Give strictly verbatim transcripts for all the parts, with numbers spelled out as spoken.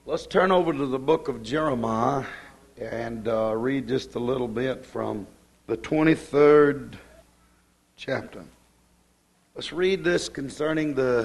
Let's turn over to the book of Jeremiah and uh, read just a little bit from the twenty-third chapter. Let's read this concerning the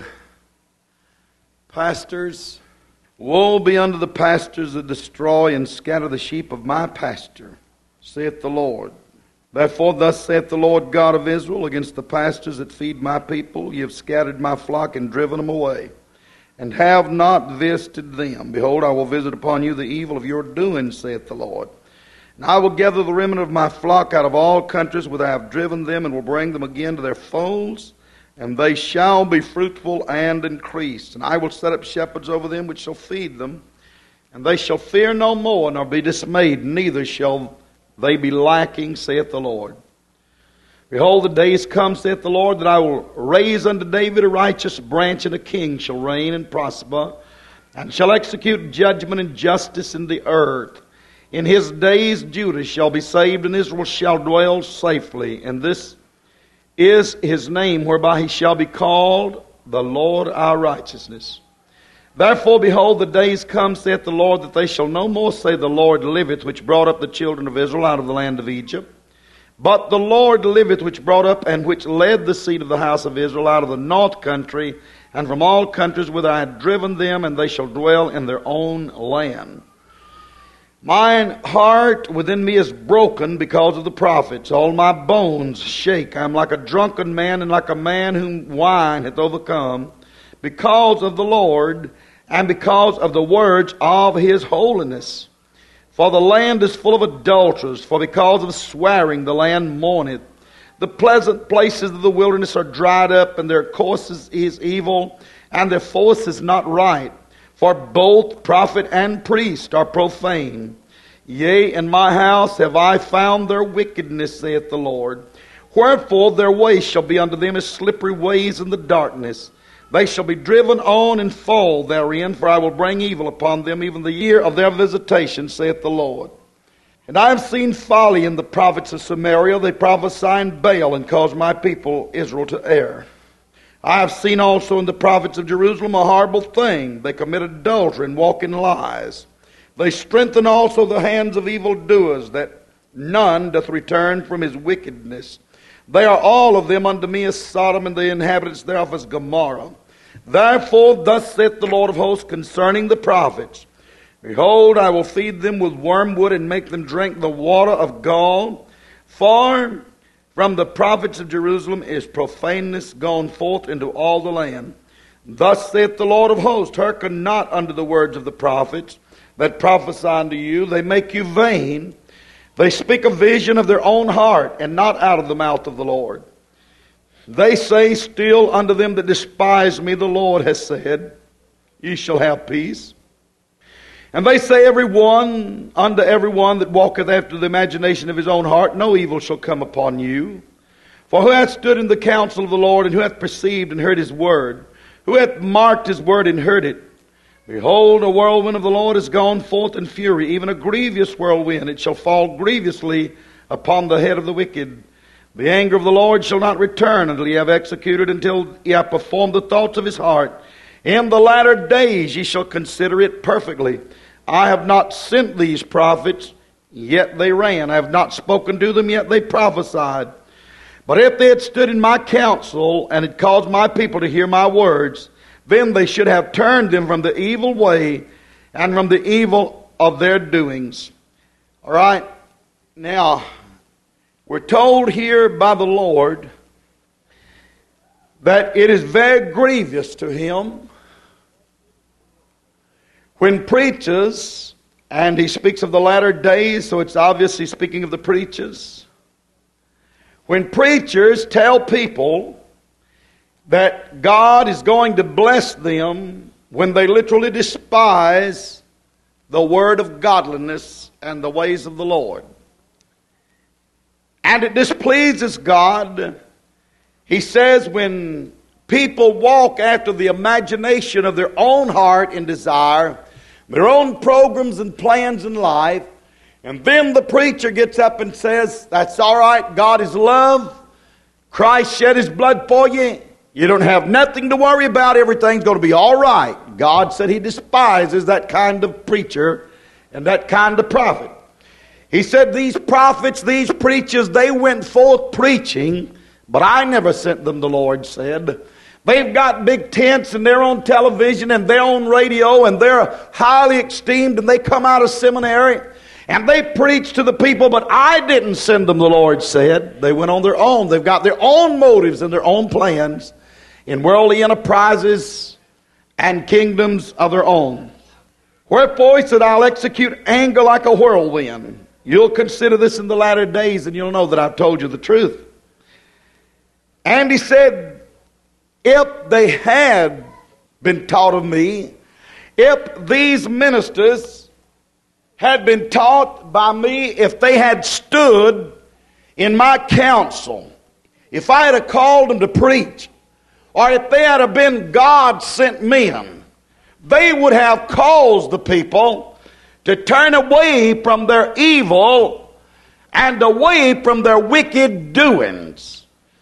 pastors. Woe be unto the pastors that destroy and scatter the sheep of my pasture, saith the Lord. Therefore thus saith the Lord God of Israel against the pastors that feed my people, ye have scattered my flock and driven them away, and have not visited them. Behold, I will visit upon you the evil of your doing, saith the Lord. And I will gather the remnant of my flock out of all countries whither I have driven them, and will bring them again to their folds, and they shall be fruitful and increase. And I will set up shepherds over them which shall feed them, and they shall fear no more, nor be dismayed, neither shall they be lacking, saith the Lord. Behold, the days come, saith the Lord, that I will raise unto David a righteous branch, and a king shall reign and prosper, and shall execute judgment and justice in the earth. In his days Judah shall be saved, and Israel shall dwell safely. And this is his name, whereby he shall be called the Lord our righteousness. Therefore, behold, the days come, saith the Lord, that they shall no more say, the Lord liveth, which brought up the children of Israel out of the land of Egypt. But the Lord liveth, which brought up and which led the seed of the house of Israel out of the north country, and from all countries whither I had driven them, and they shall dwell in their own land. Mine heart within me is broken because of the prophets. All my bones shake. I am like a drunken man, and like a man whom wine hath overcome, because of the Lord, and because of the words of his holiness. For the land is full of adulterers, for because of swearing the land mourneth. The pleasant places of the wilderness are dried up, and their course is evil, and their force is not right. For both prophet and priest are profane. Yea, in my house have I found their wickedness, saith the Lord. Wherefore their ways shall be unto them as slippery ways in the darkness. They shall be driven on and fall therein, for I will bring evil upon them, even the year of their visitation, saith the Lord. And I have seen folly in the prophets of Samaria. They prophesy in Baal, and cause my people Israel to err. I have seen also in the prophets of Jerusalem a horrible thing. They commit adultery and walk in lies. They strengthen also the hands of evildoers, that none doth return from his wickedness. They are all of them unto me as Sodom, and the inhabitants thereof as Gomorrah. Therefore thus saith the Lord of hosts concerning the prophets, Behold, I will feed them with wormwood, and make them drink the water of gall. For from the prophets of Jerusalem is profaneness gone forth into all the land. Thus saith the Lord of hosts, Hearken not unto the words of the prophets that prophesy unto you. They make you vain. They speak a vision of their own heart, and not out of the mouth of the Lord. They say still unto them that despise me, the Lord has said, Ye shall have peace. And they say every one unto every one that walketh after the imagination of his own heart, No evil shall come upon you. For who hath stood in the counsel of the Lord, and who hath perceived and heard his word? Who hath marked his word and heard it? Behold, a whirlwind of the Lord is gone forth in fury, even a grievous whirlwind. It shall fall grievously upon the head of the wicked. The anger of the Lord shall not return until ye have executed, until ye have performed the thoughts of his heart. In the latter days ye shall consider it perfectly. I have not sent these prophets, yet they ran. I have not spoken to them, yet they prophesied. But if they had stood in my counsel, and had caused my people to hear my words, then they should have turned them from the evil way, and from the evil of their doings. All right. Now, we're told here by the Lord that it is very grievous to him when preachers, and he speaks of the latter days, so it's obviously speaking of the preachers. When preachers tell people that God is going to bless them when they literally despise the word of godliness and the ways of the Lord. And it displeases God. He says when people walk after the imagination of their own heart and desire, their own programs and plans in life, and then the preacher gets up and says, that's all right, God is love, Christ shed his blood for you, you don't have nothing to worry about, everything's going to be all right. God said he despises that kind of preacher and that kind of prophet. He said these prophets, these preachers, they went forth preaching, but I never sent them, the Lord said. They've got big tents and they're on television and they're on radio and they're highly esteemed and they come out of seminary and they preach to the people, but I didn't send them, the Lord said. They went on their own. They've got their own motives and their own plans in worldly enterprises and kingdoms of their own. Wherefore he said, I'll execute anger like a whirlwind. You'll consider this in the latter days and you'll know that I've told you the truth. And he said, if they had been taught of me, if these ministers had been taught by me, if they had stood in my counsel, if I had called them to preach, or if they had been God-sent men, they would have caused the people to turn away from their evil and away from their wicked doings.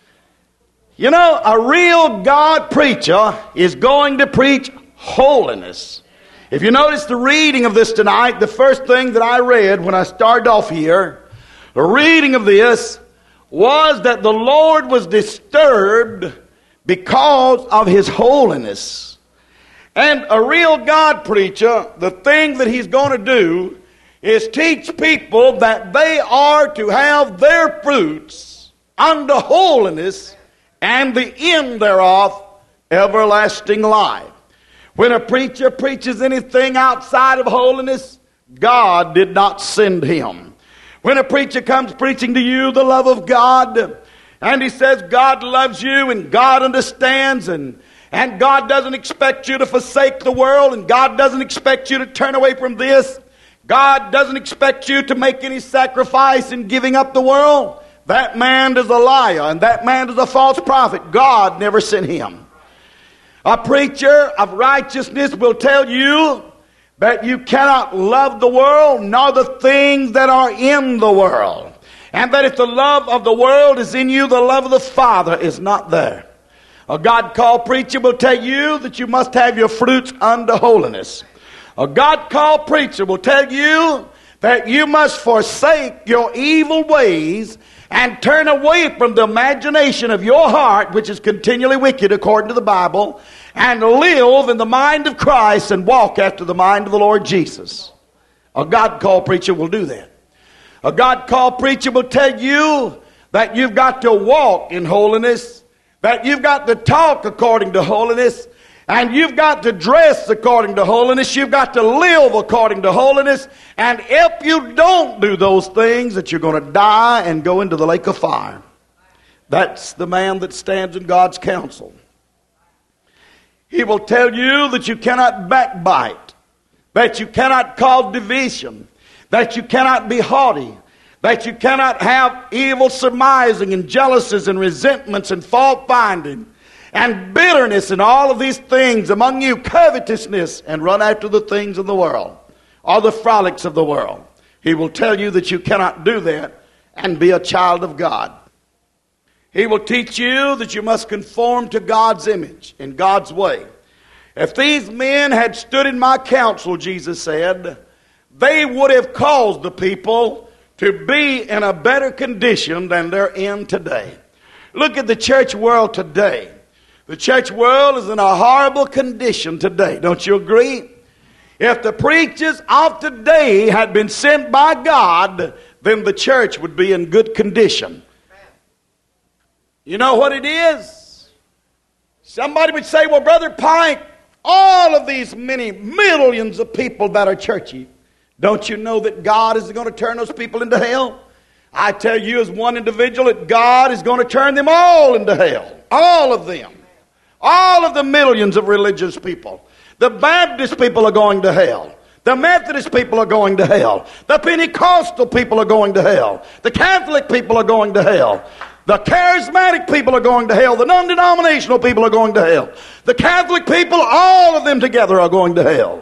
You know, a real God preacher is going to preach holiness. If you notice the reading of this tonight, the first thing that I read when I started off here, the reading of this was that the Lord was disturbed because of his holiness. And a real God preacher, the thing that he's going to do is teach people that they are to have their fruits unto holiness and the end thereof everlasting life. When a preacher preaches anything outside of holiness, God did not send him. When a preacher comes preaching to you the love of God, and he says God loves you and God understands and And God doesn't expect you to forsake the world, and God doesn't expect you to turn away from this. God doesn't expect you to make any sacrifice in giving up the world. That man is a liar, and that man is a false prophet. God never sent him. A preacher of righteousness will tell you that you cannot love the world nor the things that are in the world. And that if the love of the world is in you, the love of the Father is not there. A God-called preacher will tell you that you must have your fruits unto holiness. A God-called preacher will tell you that you must forsake your evil ways and turn away from the imagination of your heart, which is continually wicked according to the Bible, and live in the mind of Christ and walk after the mind of the Lord Jesus. A God-called preacher will do that. A God-called preacher will tell you that you've got to walk in holiness, that you've got to talk according to holiness, and you've got to dress according to holiness. You've got to live according to holiness. And if you don't do those things, that you're going to die and go into the lake of fire. That's the man that stands in God's counsel. He will tell you that you cannot backbite, that you cannot cause division, that you cannot be haughty, that you cannot have evil surmising and jealousies and resentments and fault finding and bitterness and all of these things among you, covetousness, and run after the things of the world or the frolics of the world. He will tell you that you cannot do that and be a child of God. He will teach you that you must conform to God's image in God's way. If these men had stood in my counsel, Jesus said, they would have caused the people to be in a better condition than they're in today. Look at the church world today. The church world is in a horrible condition today. Don't you agree? If the preachers of today had been sent by God, then the church would be in good condition. You know what it is? Somebody would say, well, Brother Pike, all of these many millions of people that are churchy, don't you know that God is going to turn those people into hell? I tell you as one individual that God is going to turn them all into hell. All of them. All of the millions of religious people. The Baptist people are going to hell. The Methodist people are going to hell. The Pentecostal people are going to hell. The Catholic people are going to hell. The charismatic people are going to hell. The non-denominational people are going to hell. The Catholic people, all of them together are going to hell.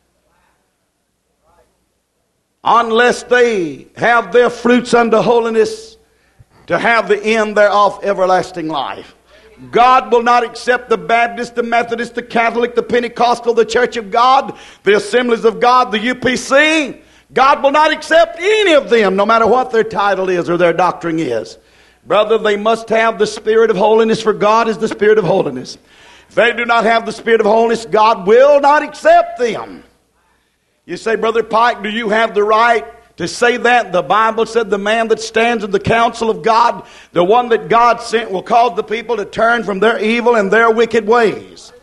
Unless they have their fruits unto holiness, to have the end thereof everlasting life. God will not accept the Baptist, the Methodist, the Catholic, the Pentecostal, the Church of God, the Assemblies of God, the U P C. God will not accept any of them, no matter what their title is or their doctrine is. Brother, they must have the Spirit of holiness, for God is the Spirit of holiness. If they do not have the Spirit of holiness, God will not accept them. You say, Brother Pike, do you have the right to say that? The Bible said the man that stands in the counsel of God, the one that God sent, will cause the people to turn from their evil and their wicked ways.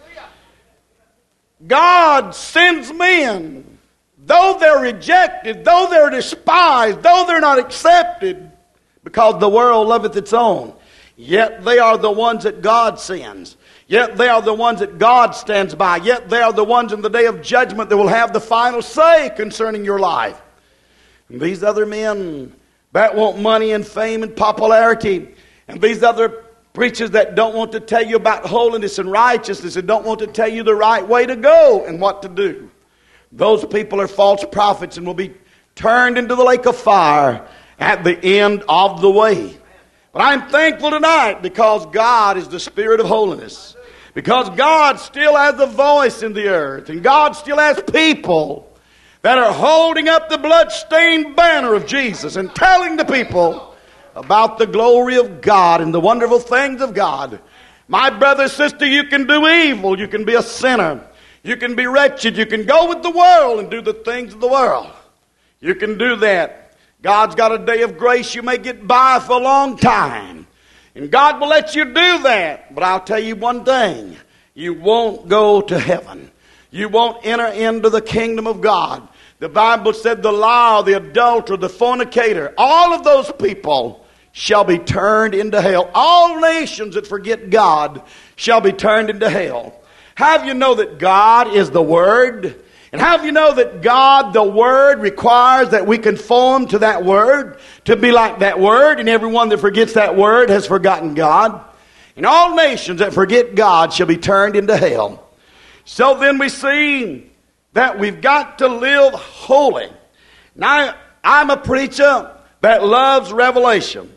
God sends men. Though they're rejected, though they're despised, though they're not accepted, because the world loveth its own, yet they are the ones that God sends. Yet they are the ones that God stands by. Yet they are the ones in the day of judgment that will have the final say concerning your life. And these other men that want money and fame and popularity, and these other preachers that don't want to tell you about holiness and righteousness and don't want to tell you the right way to go and what to do, those people are false prophets and will be turned into the lake of fire at the end of the way. But I'm thankful tonight because God is the Spirit of holiness. Because God still has a voice in the earth. And God still has people that are holding up the bloodstained banner of Jesus and telling the people about the glory of God and the wonderful things of God. My brother, sister, you can do evil. You can be a sinner. You can be wretched. You can go with the world and do the things of the world. You can do that. God's got a day of grace. You may get by for a long time. And God will let you do that. But I'll tell you one thing. You won't go to heaven. You won't enter into the kingdom of God. The Bible said the liar, the adulterer, the fornicator, all of those people shall be turned into hell. All nations that forget God shall be turned into hell. How do you know that God is the Word? And how do you know that God, the Word, requires that we conform to that Word, to be like that Word, and everyone that forgets that Word has forgotten God? And all nations that forget God shall be turned into hell. So then we see that we've got to live holy. Now, I'm a preacher that loves revelation.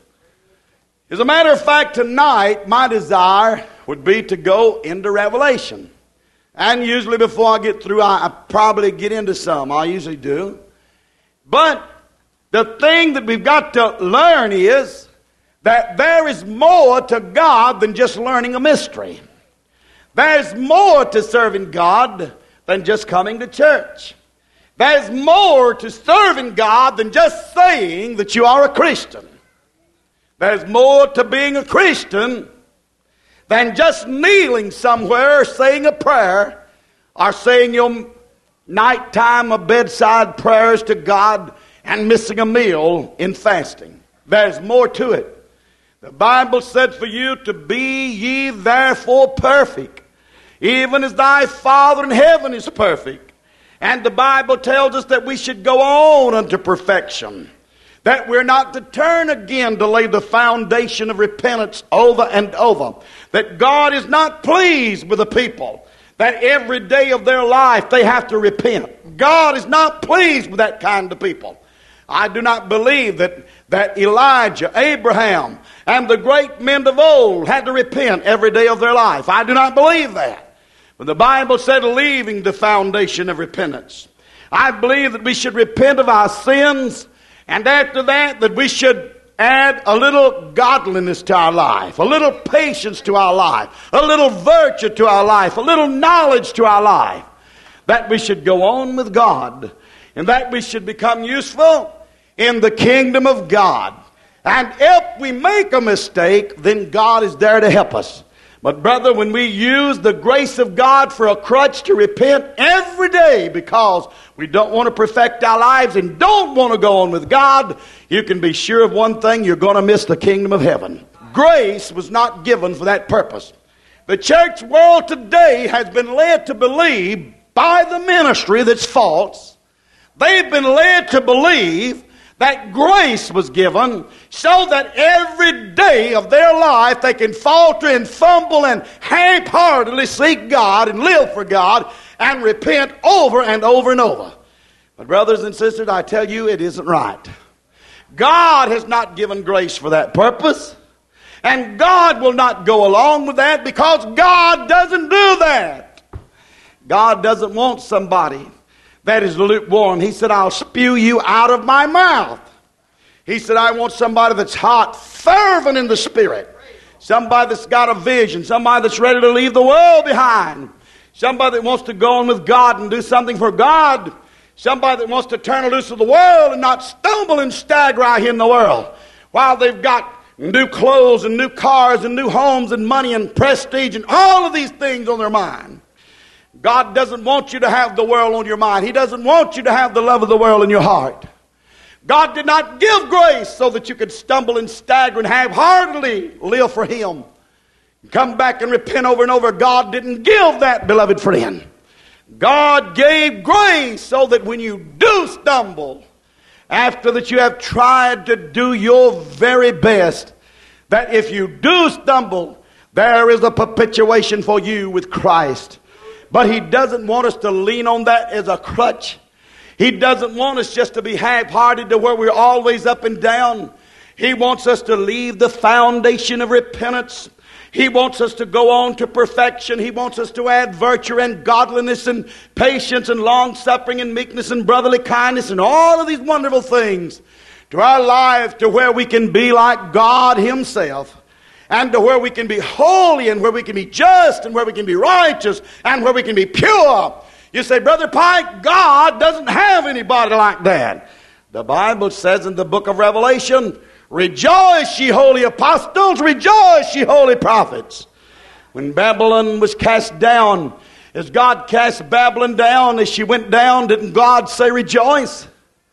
As a matter of fact, tonight, my desire would be to go into Revelation. And usually before I get through, I, I probably get into some. I usually do. But the thing that we've got to learn is that there is more to God than just learning a mystery. There's more to serving God than just coming to church. There's more to serving God than just saying that you are a Christian. There's more to being a Christian than just kneeling somewhere saying a prayer or saying your nighttime or bedside prayers to God and missing a meal in fasting. There's more to it. The Bible said for you to be ye therefore perfect, even as thy Father in heaven is perfect. And the Bible tells us that we should go on unto perfection. That we're not to turn again to lay the foundation of repentance over and over. That God is not pleased with the people. That every day of their life they have to repent. God is not pleased with that kind of people. I do not believe that, that Elijah, Abraham, and the great men of old had to repent every day of their life. I do not believe that. But the Bible said leaving the foundation of repentance. I believe that we should repent of our sins. And after that, that we should add a little godliness to our life, a little patience to our life, a little virtue to our life, a little knowledge to our life. That we should go on with God, and that we should become useful in the kingdom of God. And if we make a mistake, then God is there to help us. But brother, when we use the grace of God for a crutch to repent every day because we don't want to perfect our lives and don't want to go on with God, you can be sure of one thing: you're going to miss the kingdom of heaven. Grace was not given for that purpose. The church world today has been led to believe by the ministry that's false. They've been led to believe that grace was given so that every day of their life they can falter and fumble and half-heartedly seek God and live for God and repent over and over and over. But brothers and sisters, I tell you, it isn't right. God has not given grace for that purpose. And God will not go along with that, because God doesn't do that. God doesn't want somebody that is lukewarm. He said, I'll spew you out of my mouth. He said, I want somebody that's hot, fervent in the Spirit. Somebody that's got a vision. Somebody that's ready to leave the world behind. Somebody that wants to go on with God and do something for God. Somebody that wants to turn loose of the world and not stumble and stagger out here in the world while they've got new clothes and new cars and new homes and money and prestige and all of these things on their mind. God doesn't want you to have the world on your mind. He doesn't want you to have the love of the world in your heart. God did not give grace so that you could stumble and stagger and half-heartedly live for Him. Come back and repent over and over. God didn't give that, beloved friend. God gave grace so that when you do stumble, after that you have tried to do your very best, that if you do stumble, there is a perpetuation for you with Christ. But He doesn't want us to lean on that as a crutch. He doesn't want us just to be half-hearted to where we're always up and down. He wants us to leave the foundation of repentance. He wants us to go on to perfection. He wants us to add virtue and godliness and patience and long-suffering and meekness and brotherly kindness and all of these wonderful things to our life, to where we can be like God Himself, and to where we can be holy, and where we can be just, and where we can be righteous, and where we can be pure. You say, Brother Pike, God doesn't have anybody like that. The Bible says in the book of Revelation, rejoice, ye holy apostles, rejoice, ye holy prophets. When Babylon was cast down, as God cast Babylon down, as she went down, didn't God say rejoice?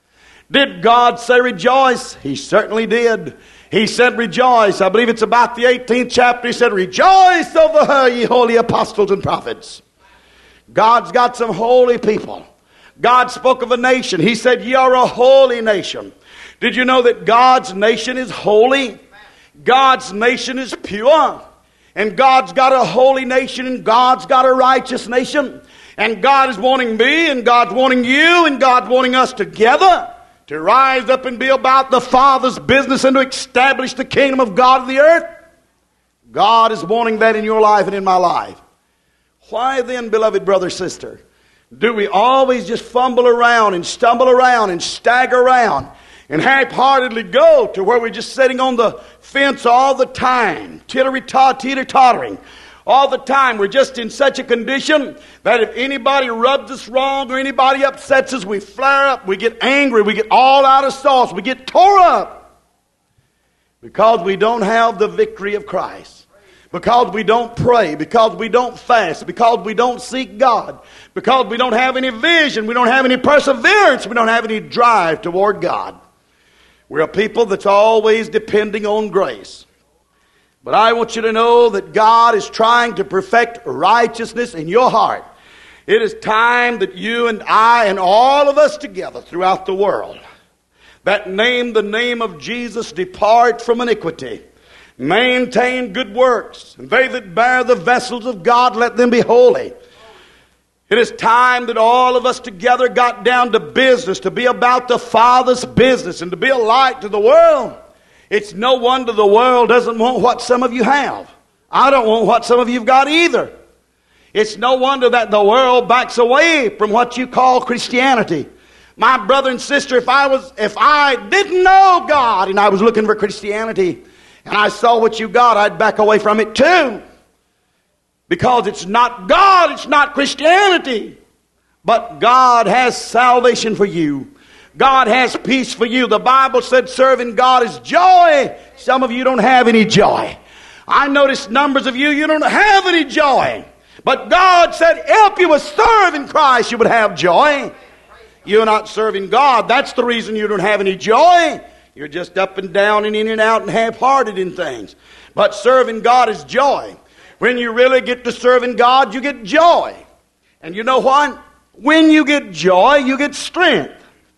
Did God say rejoice? He certainly did. He said rejoice. I believe it's about the eighteenth chapter. He said, rejoice over her, ye holy apostles and prophets. God's got some holy people. God spoke of a nation. He said, ye are a holy nation. Did you know that God's nation is holy? God's nation is pure. And God's got a holy nation, and God's got a righteous nation. And God is wanting me, and God's wanting you, and God's wanting us together to rise up and be about the Father's business and to establish the kingdom of God in the earth. God is wanting that in your life and in my life. Why then, beloved brother, sister, do we always just fumble around and stumble around and stagger around and half-heartedly go to where we're just sitting on the fence all the time, titter-tot, teeter-tottering all the time? We're just in such a condition that if anybody rubs us wrong or anybody upsets us, we flare up, we get angry, we get all out of sauce, we get tore up because we don't have the victory of Christ. Because we don't pray, because we don't fast, because we don't seek God, because we don't have any vision, we don't have any perseverance, we don't have any drive toward God. We're a people that's always depending on grace. But I want you to know that God is trying to perfect righteousness in your heart. It is time that you and I and all of us together throughout the world that name the name of Jesus depart from iniquity. Maintain good works, and they that bear the vessels of God, let them be holy. It is time that all of us together got down to business, to be about the Father's business, and to be a light to the world. It's no wonder the world doesn't want what some of you have. I don't want what some of you've got either. It's no wonder that the world backs away from what you call Christianity. My brother and sister, if I was, if I didn't know God and I was looking for Christianity, and I saw what you got, I'd back away from it too. Because it's not God, it's not Christianity. But God has salvation for you. God has peace for you. The Bible said serving God is joy. Some of you don't have any joy. I noticed numbers of you, you don't have any joy. But God said if you would serve in Christ, you would have joy. You're not serving God. That's the reason you don't have any joy. You're just up and down and in and out and half-hearted in things. But serving God is joy. When you really get to serving God, you get joy. And you know what? When you get joy, you get strength.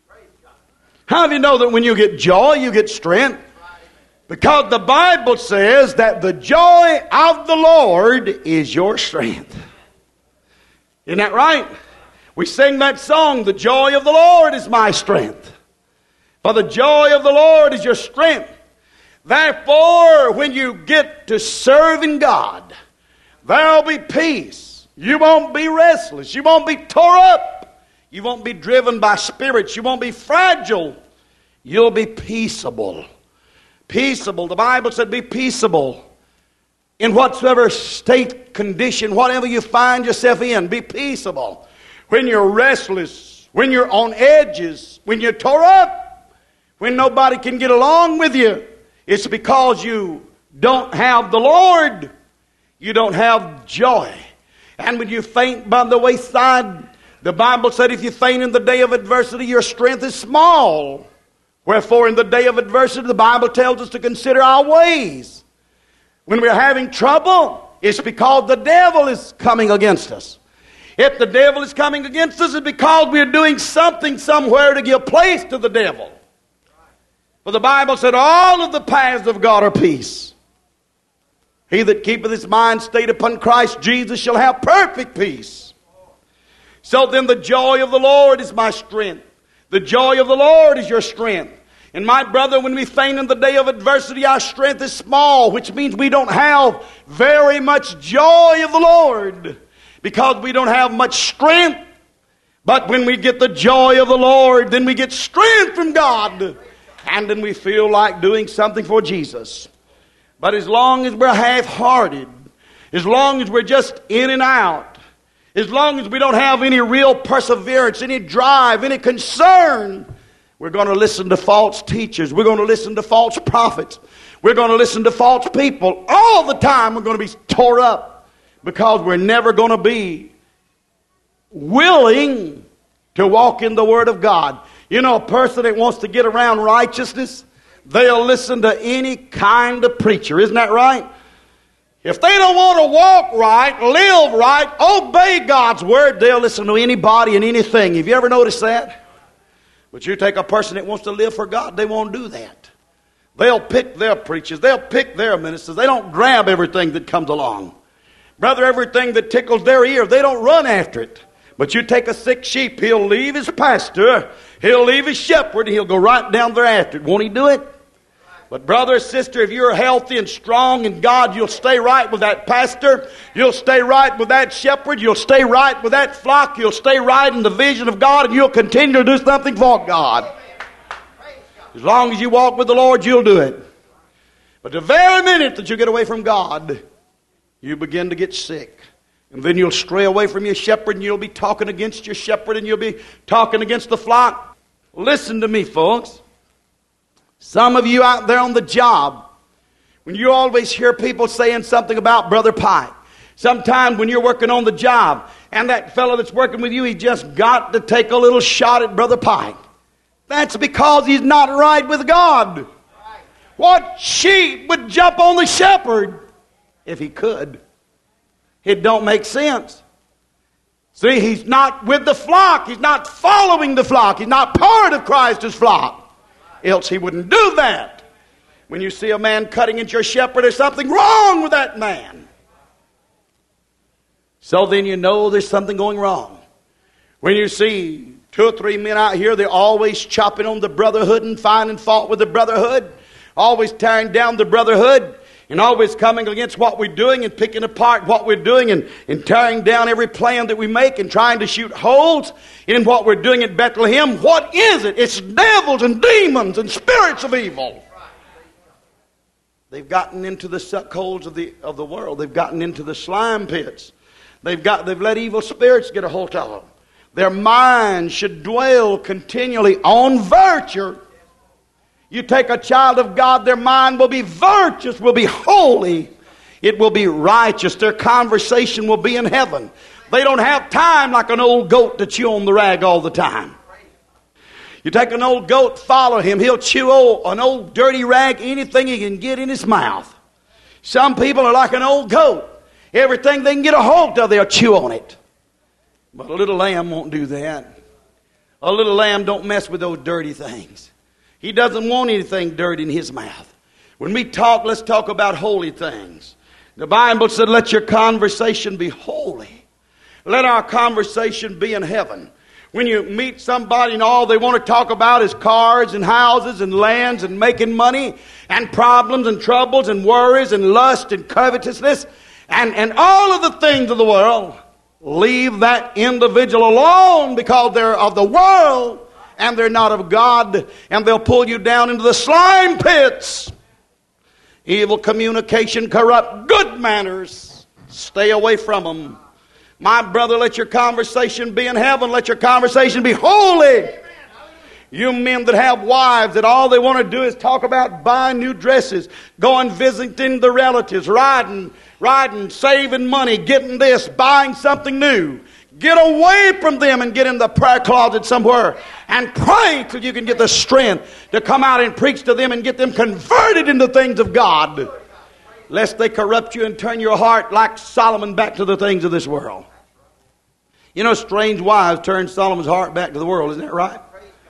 How do you know that when you get joy, you get strength? Because the Bible says that the joy of the Lord is your strength. Isn't that right? We sing that song, the joy of the Lord is my strength. For the joy of the Lord is your strength. Therefore, when you get to serving God, there'll be peace. You won't be restless. You won't be tore up. You won't be driven by spirits. You won't be fragile. You'll be peaceable. Peaceable. The Bible said be peaceable in whatsoever state, condition, whatever you find yourself in. Be peaceable. When you're restless, when you're on edges, when you're tore up, when nobody can get along with you, it's because you don't have the Lord. You don't have joy. And when you faint by the wayside, the Bible said if you faint in the day of adversity, your strength is small. Wherefore in the day of adversity, the Bible tells us to consider our ways. When we're having trouble, it's because the devil is coming against us. If the devil is coming against us, it's because we're doing something somewhere to give place to the devil. For the Bible said all of the paths of God are peace. He that keepeth his mind stayed upon Christ Jesus shall have perfect peace. So then the joy of the Lord is my strength. The joy of the Lord is your strength. And my brother, when we faint in the day of adversity, our strength is small, which means we don't have very much joy of the Lord because we don't have much strength. But when we get the joy of the Lord, then we get strength from God. And then we feel like doing something for Jesus. But as long as we're half-hearted, as long as we're just in and out, as long as we don't have any real perseverance, any drive, any concern, we're going to listen to false teachers. We're going to listen to false prophets. We're going to listen to false people. All the time we're going to be tore up because we're never going to be willing to walk in the Word of God. You know, a person that wants to get around righteousness, they'll listen to any kind of preacher. Isn't that right? If they don't want to walk right, live right, obey God's Word, they'll listen to anybody and anything. Have you ever noticed that? But you take a person that wants to live for God, they won't do that. They'll pick their preachers. They'll pick their ministers. They don't grab everything that comes along. Brother, everything that tickles their ear, they don't run after it. But you take a sick sheep, he'll leave his pastor, he'll leave his shepherd, and he'll go right down there after it. Won't he do it? But brother or sister, if you're healthy and strong in God, you'll stay right with that pastor. You'll stay right with that shepherd. You'll stay right with that flock. You'll stay right in the vision of God, and you'll continue to do something for God. As long as you walk with the Lord, you'll do it. But the very minute that you get away from God, you begin to get sick. And then you'll stray away from your shepherd, and you'll be talking against your shepherd, and you'll be talking against the flock. Listen to me, folks. Some of you out there on the job, when you always hear people saying something about Brother Pike, sometimes when you're working on the job, and that fellow that's working with you, he just got to take a little shot at Brother Pike. That's because he's not right with God. What sheep would jump on the shepherd if he could? It don't make sense. See, he's not with the flock. He's not following the flock. He's not part of Christ's flock. Else he wouldn't do that. When you see a man cutting into your shepherd, there's something wrong with that man. So then you know there's something going wrong. When you see two or three men out here, they're always chopping on the brotherhood and finding fault with the brotherhood, always tearing down the brotherhood, and always coming against what we're doing and picking apart what we're doing and, and tearing down every plan that we make and trying to shoot holes in what we're doing at Bethlehem. What is it? It's devils and demons and spirits of evil. They've gotten into the suckholes of the of the world. They've gotten into the slime pits. They've got they've let evil spirits get a hold of them. Their minds should dwell continually on virtue. You take a child of God, their mind will be virtuous, will be holy. It will be righteous. Their conversation will be in heaven. They don't have time like an old goat to chew on the rag all the time. You take an old goat, follow him. He'll chew old, an old dirty rag, anything he can get in his mouth. Some people are like an old goat. Everything they can get a hold of, they'll chew on it. But a little lamb won't do that. A little lamb don't mess with those dirty things. He doesn't want anything dirty in his mouth. When we talk, let's talk about holy things. The Bible said, let your conversation be holy. Let our conversation be in heaven. When you meet somebody and all they want to talk about is cars and houses and lands and making money and problems and troubles and worries and lust and covetousness and, and all of the things of the world, leave that individual alone, because they're of the world and they're not of God, and they'll pull you down into the slime pits. Evil communication corrupt good manners. Stay away from them. My brother, let your conversation be in heaven. Let your conversation be holy. You men that have wives that all they want to do is talk about buying new dresses, going visiting the relatives, riding, riding, saving money, getting this, buying something new. Get away from them and get in the prayer closet somewhere and pray till you can get the strength to come out and preach to them and get them converted into things of God, lest they corrupt you and turn your heart like Solomon back to the things of this world. You know, strange wives turned Solomon's heart back to the world, isn't that right?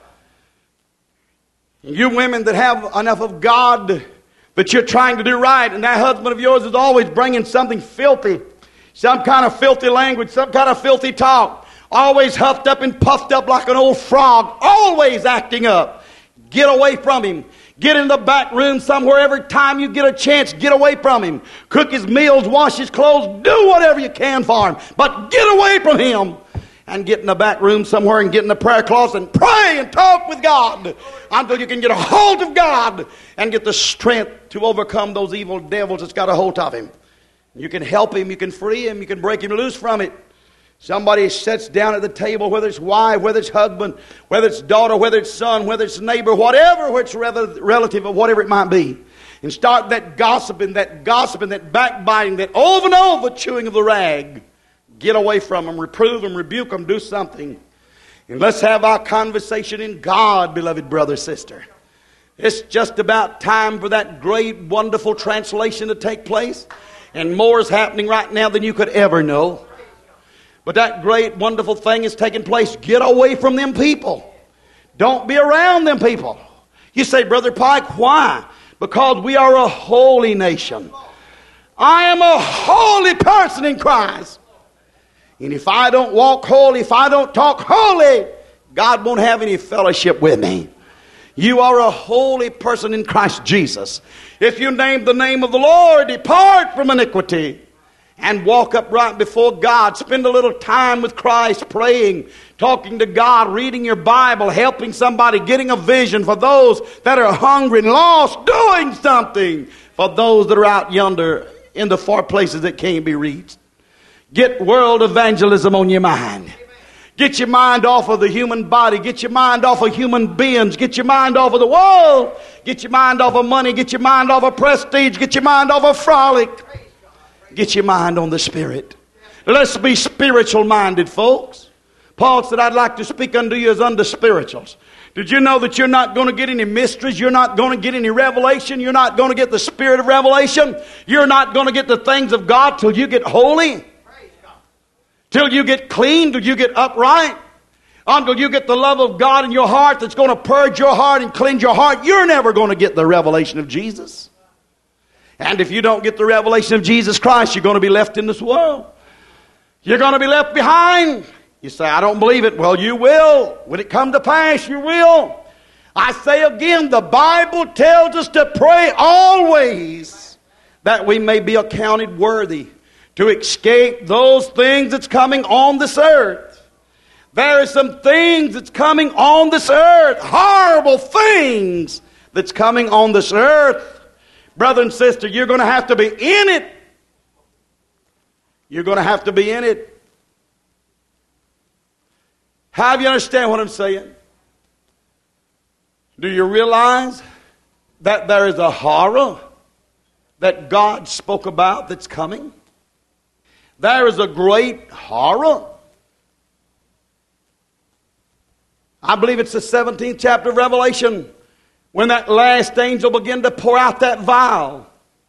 You women that have enough of God that you're trying to do right, and that husband of yours is always bringing something filthy, some kind of filthy language, some kind of filthy talk, always huffed up and puffed up like an old frog, always acting up. Get away from him. Get in the back room somewhere every time you get a chance. Get away from him. Cook his meals, wash his clothes, do whatever you can for him. But get away from him and get in the back room somewhere and get in the prayer closet and pray and talk with God until you can get a hold of God and get the strength to overcome those evil devils that's got a hold of him. You can help him, you can free him, you can break him loose from it. Somebody sits down at the table, whether it's wife, whether it's husband, whether it's daughter, whether it's son, whether it's neighbor, whatever, which relative or whatever it might be, and start that gossiping, that gossiping, that backbiting, that over and over chewing of the rag. Get away from them, reprove them, rebuke them, do something. And let's have our conversation in God, beloved brother, sister. It's just about time for that great, wonderful translation to take place. And more is happening right now than you could ever know. But that great, wonderful thing is taking place. Get away from them people. Don't be around them people. You say, Brother Pike, why? Because we are a holy nation. I am a holy person in Christ. And if I don't walk holy, if I don't talk holy, God won't have any fellowship with me. You are a holy person in Christ Jesus. If you name the name of the Lord, depart from iniquity and walk upright before God. Spend a little time with Christ, praying, talking to God, reading your Bible, helping somebody, getting a vision for those that are hungry and lost, doing something for those that are out yonder in the far places that can't be reached. Get world evangelism on your mind. Get your mind off of the human body. Get your mind off of human beings. Get your mind off of the world. Get your mind off of money. Get your mind off of prestige. Get your mind off of frolic. Get your mind on the Spirit. Let's be spiritual minded, folks. Paul said, I'd like to speak unto you as unto spirituals. Did you know that you're not going to get any mysteries? You're not going to get any revelation. You're not going to get the spirit of revelation. You're not going to get the things of God till you get holy. Till you get clean, till you get upright, until you get the love of God in your heart that's going to purge your heart and cleanse your heart, you're never going to get the revelation of Jesus. And if you don't get the revelation of Jesus Christ, you're going to be left in this world. You're going to be left behind. You say, I don't believe it. Well, you will. When it come to pass, you will. I say again, the Bible tells us to pray always that we may be accounted worthy to escape those things that's coming on this earth. There are some things that's coming on this earth. Horrible things that's coming on this earth. Brother and sister, you're going to have to be in it. You're going to have to be in it. How do you understand what I'm saying? Do you realize that there is a horror that God spoke about that's coming? There is a great horror. I believe it's the seventeenth chapter of Revelation when that last angel began to pour out that vial.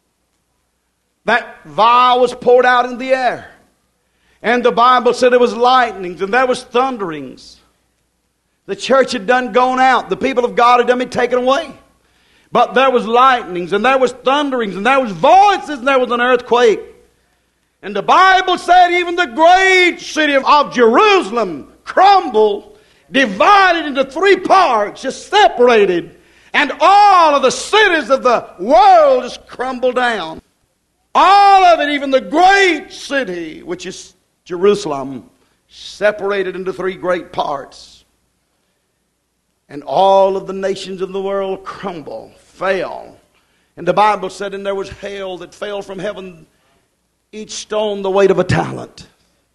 That vial was poured out in the air. And the Bible said there was lightnings and there was thunderings. The church had done gone out. The people of God had done been taken away. But there was lightnings and there was thunderings and there was voices and there was an earthquake. And the Bible said even the great city of, of Jerusalem crumbled divided into three parts, just separated, and all of the cities of the world just crumbled down. All of it, even the great city, which is Jerusalem, separated into three great parts. And all of the nations of the world crumble, fell. And the Bible said, and there was hail that fell from heaven, each stone the weight of a talent.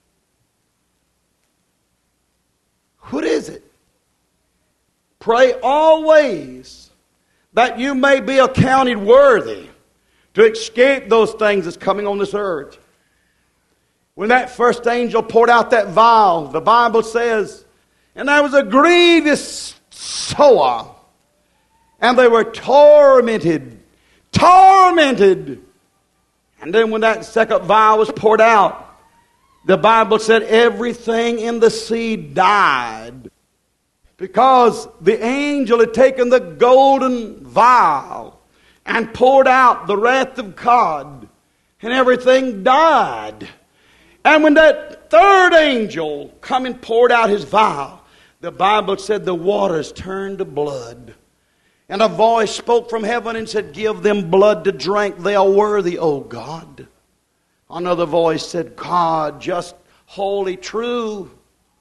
What is it? Pray always that you may be accounted worthy to escape those things that's coming on this earth. When that first angel poured out that vial, the Bible says, and there was a grievous sorrow, and they were tormented, tormented. And then when that second vial was poured out, the Bible said everything in the sea died, because the angel had taken the golden vial and poured out the wrath of God, and everything died. And when that third angel come and poured out his vial, the Bible said the waters turned to blood. And a voice spoke from heaven and said, give them blood to drink. They are worthy, O God. Another voice said, God, just, holy, true,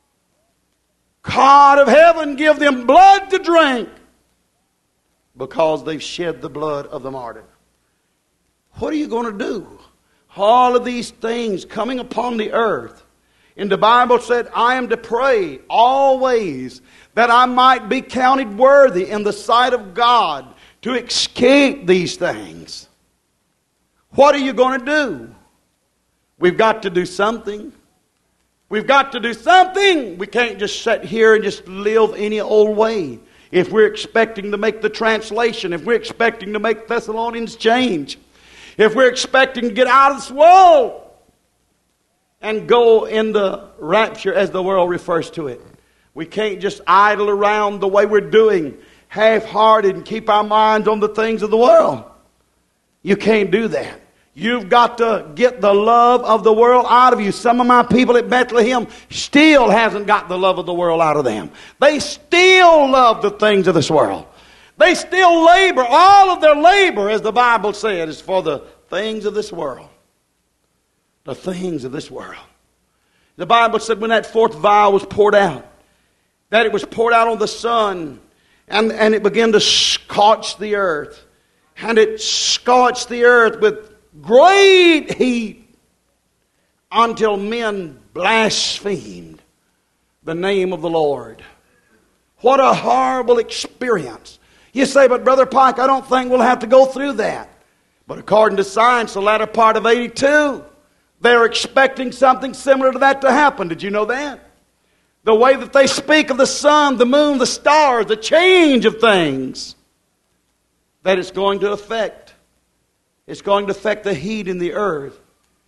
God of heaven, give them blood to drink, because they've shed the blood of the martyr. What are you going to do? All of these things coming upon the earth. And the Bible said, I am to pray always that I might be counted worthy in the sight of God to escape these things. What are you going to do? We've got to do something. We've got to do something. We can't just sit here and just live any old way. If we're expecting to make the translation, if we're expecting to make Thessalonians change, if we're expecting to get out of this world and go in the rapture as the world refers to it, we can't just idle around the way we're doing, half-hearted, and keep our minds on the things of the world. You can't do that. You've got to get the love of the world out of you. Some of my people at Bethlehem still hasn't got the love of the world out of them. They still love the things of this world. They still labor. All of their labor, as the Bible said, is for the things of this world. The things of this world. The Bible said when that fourth vial was poured out, that it was poured out on the sun, and, and it began to scorch the earth. And it scorched the earth with great heat until men blasphemed the name of the Lord. What a horrible experience. You say, but Brother Pike, I don't think we'll have to go through that. But according to science, the latter part of eighty-two, they're expecting something similar to that to happen. Did you know that? The way that they speak of the sun, the moon, the stars, the change of things, that it's going to affect. It's going to affect the heat in the earth.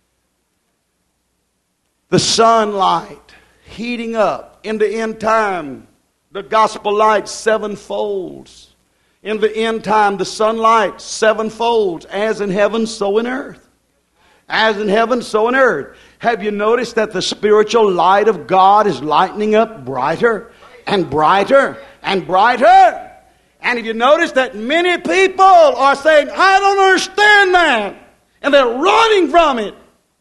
The sunlight heating up in the end time. The gospel light sevenfolds. In the end time, the sunlight sevenfolds. As in heaven, so in earth. As in heaven, so in earth. Have you noticed that the spiritual light of God is lightening up brighter and brighter and brighter? And have you noticed that many people are saying, I don't understand that. And they're running from it.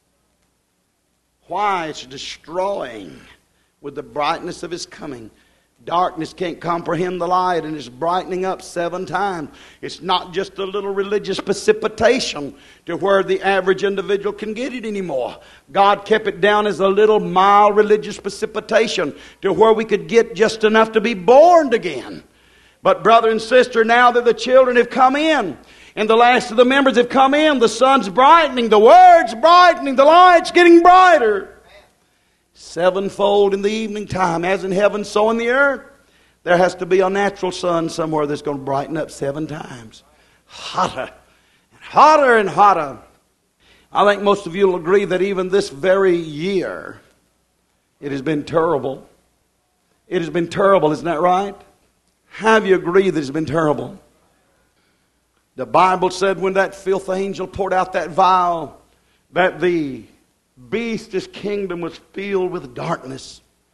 Why? It's destroying with the brightness of His coming. Darkness can't comprehend the light, and it's brightening up seven times. It's not just a little religious precipitation to where the average individual can get it anymore. God kept it down as a little mild religious precipitation to where we could get just enough to be born again. But brother and sister, now that the children have come in, and the last of the members have come in, the sun's brightening, the word's brightening, the light's getting brighter. Sevenfold in the evening time, as in heaven, so in the earth. There has to be a natural sun somewhere that's going to brighten up seven times. Hotter, and hotter and hotter. I think most of you will agree that even this very year, it has been terrible. It has been terrible, isn't that right? Have you agreed that it's been terrible? The Bible said when that filth angel poured out that vial, that the beast's kingdom was filled with darkness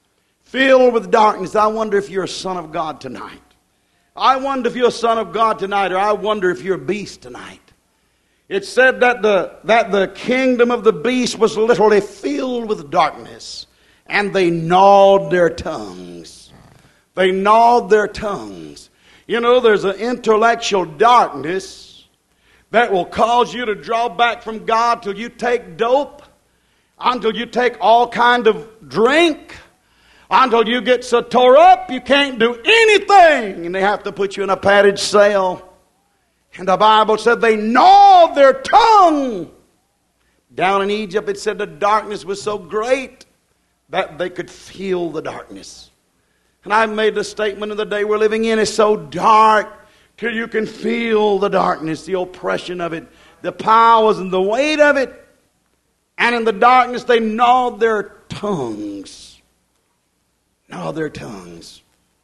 filled with darkness. I wonder if you're a son of God tonight. I wonder if you're a son of God tonight, or I wonder if you're a beast tonight. It said that the, that the kingdom of the beast was literally filled with darkness, and they gnawed their tongues. They gnawed their tongues. You know, there's an intellectual darkness that will cause you to draw back from God till you take dope, until you take all kind of drink, until you get so tore up you can't do anything, and they have to put you in a padded cell. And the Bible said they gnawed their tongue. Down in Egypt it said the darkness was so great that they could feel the darkness. And I've made the statement of the day we're living in is so dark till you can feel the darkness, the oppression of it, the powers and the weight of it. And in the darkness they gnawed their tongues. Gnawed their tongues.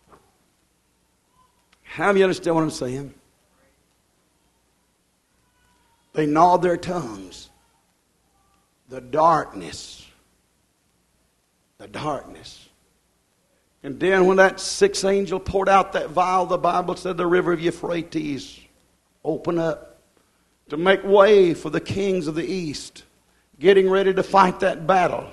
How do you understand what I'm saying? They gnawed their tongues. The darkness. The darkness. And then when that sixth angel poured out that vial, the Bible said the river of Euphrates opened up to make way for the kings of the east, getting ready to fight that battle.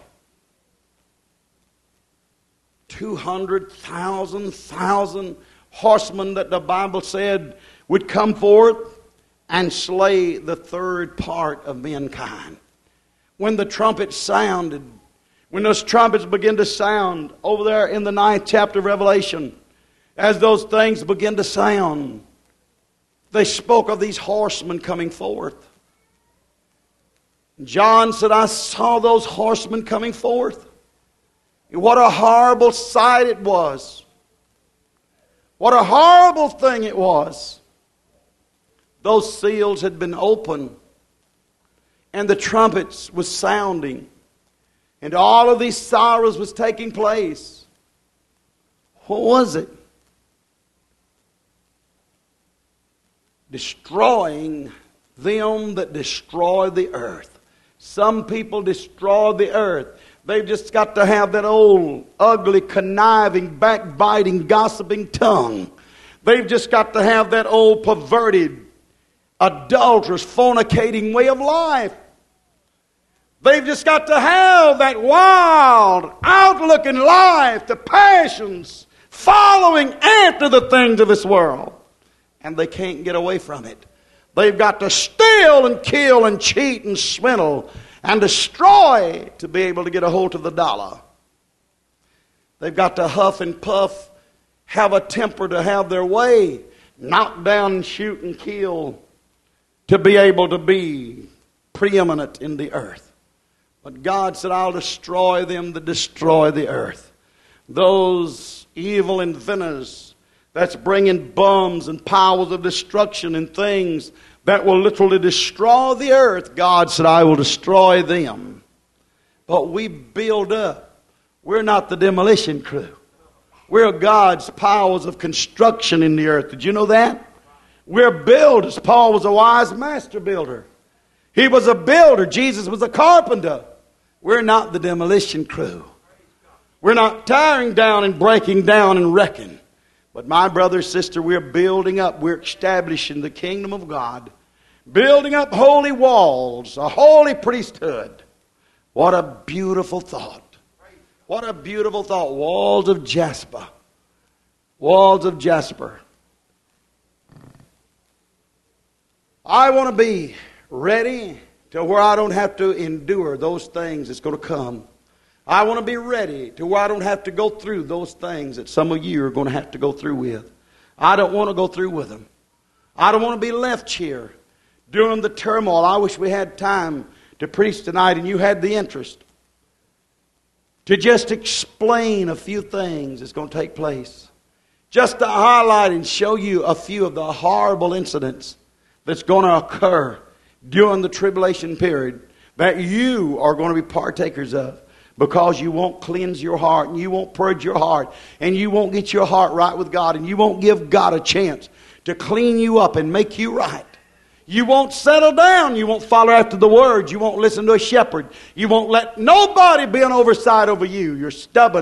two hundred thousand, thousand horsemen that the Bible said would come forth and slay the third part of mankind. When the trumpet sounded, when those trumpets begin to sound over there in the ninth chapter of Revelation, as those things begin to sound, they spoke of these horsemen coming forth. John said, I saw those horsemen coming forth. What a horrible sight it was. What a horrible thing it was. Those seals had been opened, and the trumpets was sounding, and all of these sorrows was taking place. What was it? Destroying them that destroy the earth. Some people destroy the earth. They've just got to have that old, ugly, conniving, backbiting, gossiping tongue. They've just got to have that old perverted, adulterous, fornicating way of life. They've just got to have that wild outlook in life, the passions, following after the things of this world. And they can't get away from it. They've got to steal and kill and cheat and swindle and destroy to be able to get a hold of the dollar. They've got to huff and puff, have a temper to have their way, knock down and shoot and kill, to be able to be preeminent in the earth. But God said, I'll destroy them that destroy the earth. Those evil inventors that's bringing bombs and powers of destruction and things that will literally destroy the earth, God said, I will destroy them. But we build up. We're not the demolition crew. We're God's powers of construction in the earth. Did you know that? We're builders. Paul was a wise master builder. He was a builder. Jesus was a carpenter. We're not the demolition crew. We're not tearing down and breaking down and wrecking. But my brother, sister, we're building up. We're establishing the kingdom of God. Building up holy walls, a holy priesthood. What a beautiful thought. What a beautiful thought. Walls of jasper. Walls of jasper. I want to be ready to where I don't have to endure those things that's going to come. I want to be ready to where I don't have to go through those things that some of you are going to have to go through with. I don't want to go through with them. I don't want to be left here during the turmoil. I wish we had time to preach tonight and you had the interest to just explain a few things that's going to take place. Just to highlight and show you a few of the horrible incidents that's going to occur during the tribulation period that you are going to be partakers of, because you won't cleanse your heart and you won't purge your heart and you won't get your heart right with God and you won't give God a chance to clean you up and make you right. You won't settle down. You won't follow after the word. You won't listen to a shepherd. You won't let nobody be an oversight over you. You're stubborn,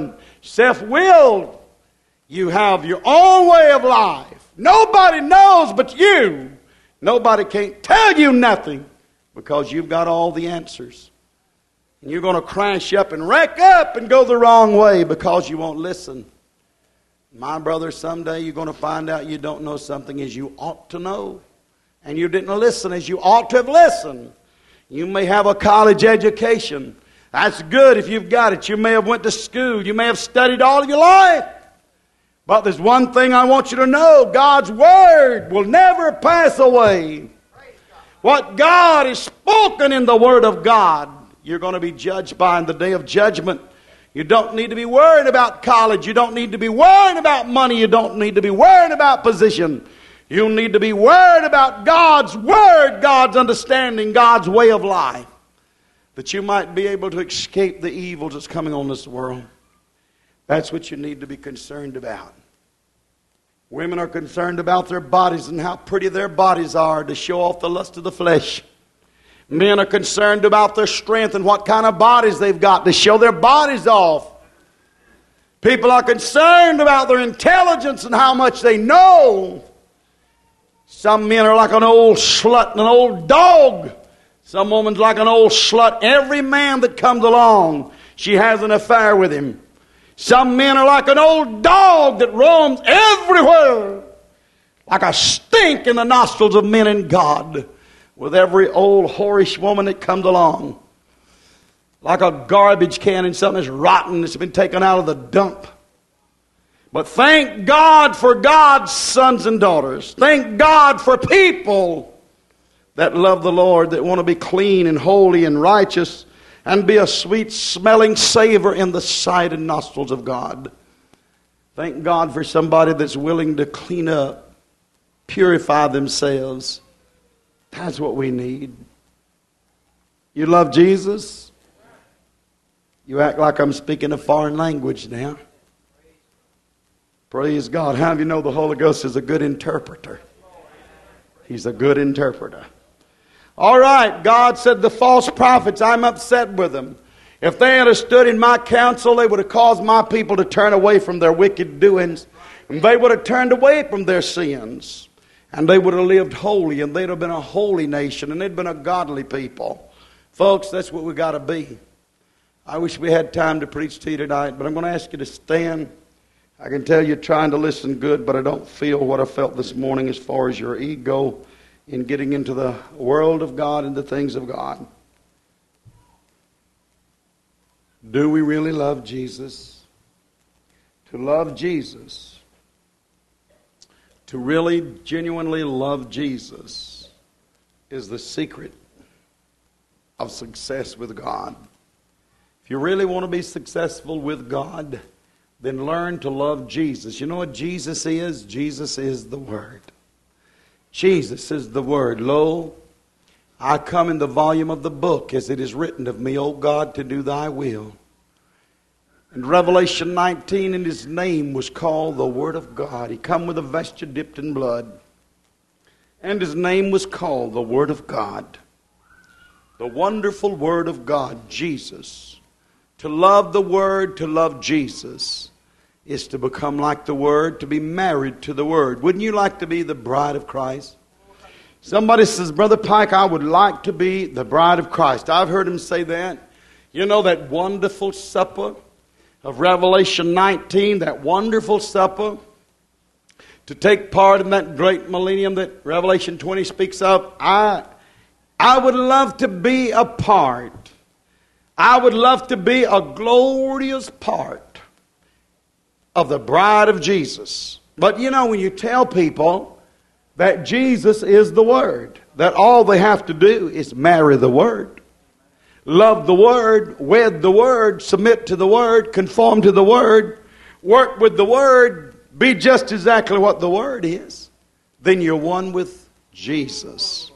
self-willed. You have your own way of life. Nobody knows but you. Nobody can't tell you nothing because you've got all the answers. And you're going to crash up and wreck up and go the wrong way because you won't listen. My brother, someday you're going to find out you don't know something as you ought to know. And you didn't listen as you ought to have listened. You may have a college education. That's good if you've got it. You may have went to school. You may have studied all of your life. But there's one thing I want you to know. God's Word will never pass away. What God has spoken in the Word of God, you're going to be judged by in the day of judgment. You don't need to be worried about college. You don't need to be worried about money. You don't need to be worried about position. You need to be worried about God's Word, God's understanding, God's way of life, that you might be able to escape the evils that's coming on this world. That's what you need to be concerned about. Women are concerned about their bodies and how pretty their bodies are to show off the lust of the flesh. Men are concerned about their strength and what kind of bodies they've got to show their bodies off. People are concerned about their intelligence and how much they know. Some men are like an old slut and an old dog. Some woman's like an old slut. Every man that comes along, she has an affair with him. Some men are like an old dog that roams everywhere, like a stink in the nostrils of men and God, with every old whorish woman that comes along, like a garbage can in something that's rotten that's been taken out of the dump. But thank God for God's sons and daughters. Thank God for people that love the Lord, that want to be clean and holy and righteous, and be a sweet-smelling savor in the sight and nostrils of God. Thank God for somebody that's willing to clean up, purify themselves. That's what we need. You love Jesus? You act like I'm speaking a foreign language now. Praise God. How do you know the Holy Ghost is a good interpreter? He's a good interpreter. All right, God said the false prophets, I'm upset with them. If they had stood in my counsel, they would have caused my people to turn away from their wicked doings. And they would have turned away from their sins. And they would have lived holy, and they'd have been a holy nation, and they'd been a godly people. Folks, that's what we got to be. I wish we had time to preach to you tonight, but I'm going to ask you to stand. I can tell you're trying to listen good, but I don't feel what I felt this morning as far as your ego in getting into the world of God and the things of God. Do we really love Jesus? To love Jesus, to really genuinely love Jesus, is the secret of success with God. If you really want to be successful with God, then learn to love Jesus. You know what Jesus is? Jesus is the Word. Jesus is the Word. Lo, I come in the volume of the book, as it is written of me, O God, to do thy will. In Revelation nineteen, and his name was called the Word of God. He come with a vesture dipped in blood. And his name was called the Word of God. The wonderful Word of God, Jesus. To love the Word, to love Jesus, is to become like the Word, to be married to the Word. Wouldn't you like to be the bride of Christ? Somebody says, Brother Pike, I would like to be the bride of Christ. I've heard him say that. You know that wonderful supper of Revelation nineteen, that wonderful supper, to take part in that great millennium that Revelation twenty speaks of. I, I would love to be a part. I would love to be a glorious part of the bride of Jesus. But you know, when you tell people that Jesus is the Word, that all they have to do is marry the Word, love the Word, wed the Word, submit to the Word, conform to the Word, work with the Word, be just exactly what the Word is, then you're one with Jesus.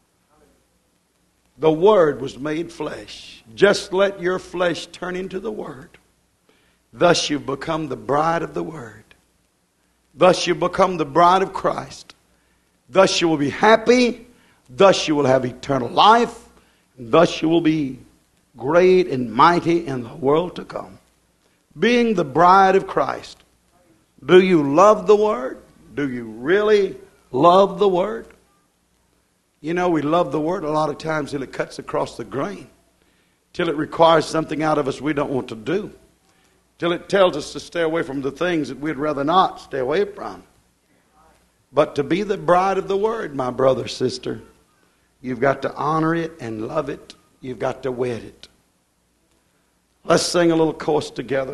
The Word was made flesh. Just let your flesh turn into the Word. Thus you become the bride of the Word. Thus you become the bride of Christ. Thus you will be happy. Thus you will have eternal life. Thus you will be great and mighty in the world to come. being the bride of Christ. Do you love the Word? Do you really love the Word? You know, we love the Word a lot of times till it cuts across the grain, till it requires something out of us we don't want to do, till it tells us to stay away from the things that we'd rather not stay away from. But to be the bride of the Word, my brother, sister, you've got to honor it and love it. You've got to wed it. Let's sing a little chorus together.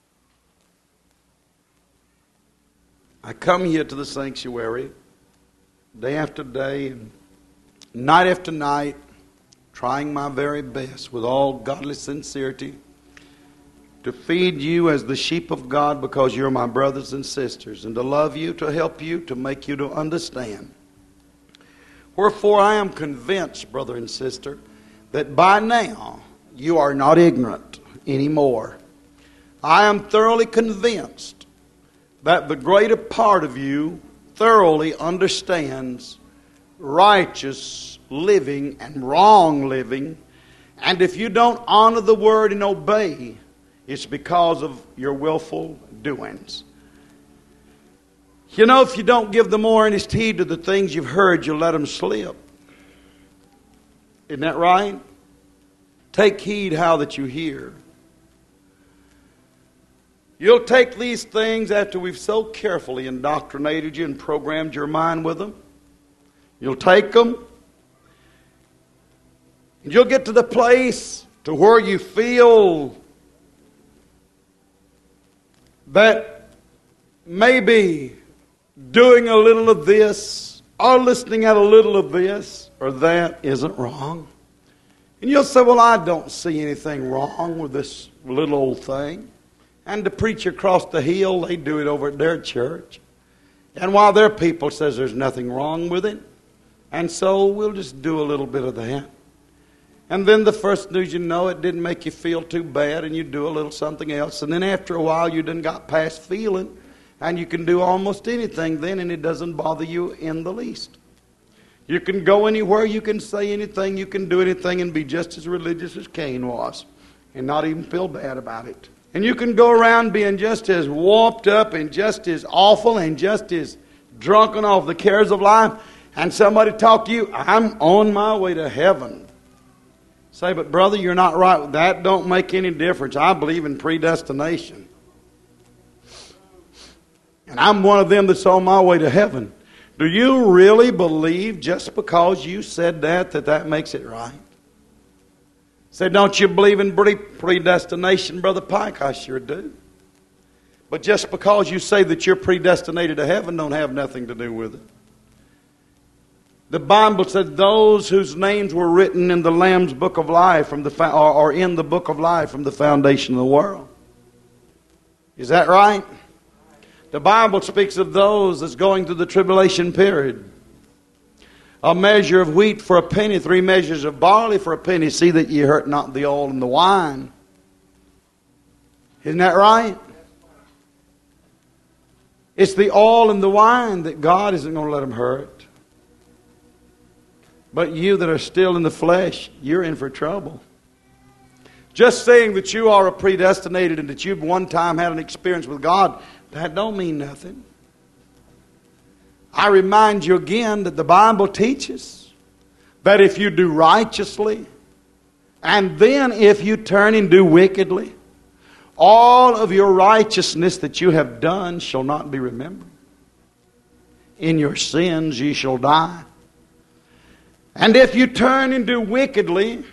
I come here to the sanctuary day after day and night after night, trying my very best with all godly sincerity to feed you as the sheep of God, because you're my brothers and sisters, and to love you, to help you, to make you to understand. Wherefore I am convinced, brother and sister, that by now you are not ignorant anymore. I am thoroughly convinced that the greater part of you thoroughly understands righteous living and wrong living. And if you don't honor the Word and obey, it's because of your willful doings. You know, if you don't give the more earnest heed to the things you've heard, you'll let them slip. Isn't that right? Take heed how that you hear. You'll take these things after we've so carefully indoctrinated you and programmed your mind with them. You'll take them, and you'll get to the place to where you feel that maybe doing a little of this or listening at a little of this or that isn't wrong. And you'll say, well, I don't see anything wrong with this little old thing. And the preacher across the hill, they do it over at their church. And while their people says there's nothing wrong with it, and so we'll just do a little bit of that. And then the first news you know, it didn't make you feel too bad, and you do a little something else. And then after a while, you done got past feeling, and you can do almost anything then, and it doesn't bother you in the least. You can go anywhere, you can say anything, you can do anything, and be just as religious as Cain was, and not even feel bad about it. And you can go around being just as warped up and just as awful and just as drunken off the cares of life, and somebody talk to you, I'm on my way to heaven. Say, but brother, you're not right. That don't make any difference. I believe in predestination. And I'm one of them that's on my way to heaven. Do you really believe just because you said that, that that makes it right? Say, don't you believe in predestination, Brother Pike? I sure do. But just because you say that you're predestinated to heaven don't have nothing to do with it. The Bible said those whose names were written in the Lamb's book of life from the or, or in the book of life from the foundation of the world. Is that right? The Bible speaks of those that's going through the tribulation period. A measure of wheat for a penny, three measures of barley for a penny. See that ye hurt not the oil and the wine. Isn't that right? It's the oil and the wine that God isn't going to let them hurt. But you that are still in the flesh, you're in for trouble. Just saying that you are a predestinated and that you've one time had an experience with God, that don't mean nothing. I remind you again that the Bible teaches that if you do righteously, and then if you turn and do wickedly, all of your righteousness that you have done shall not be remembered. In your sins ye shall die. And if you turn and do wickedly,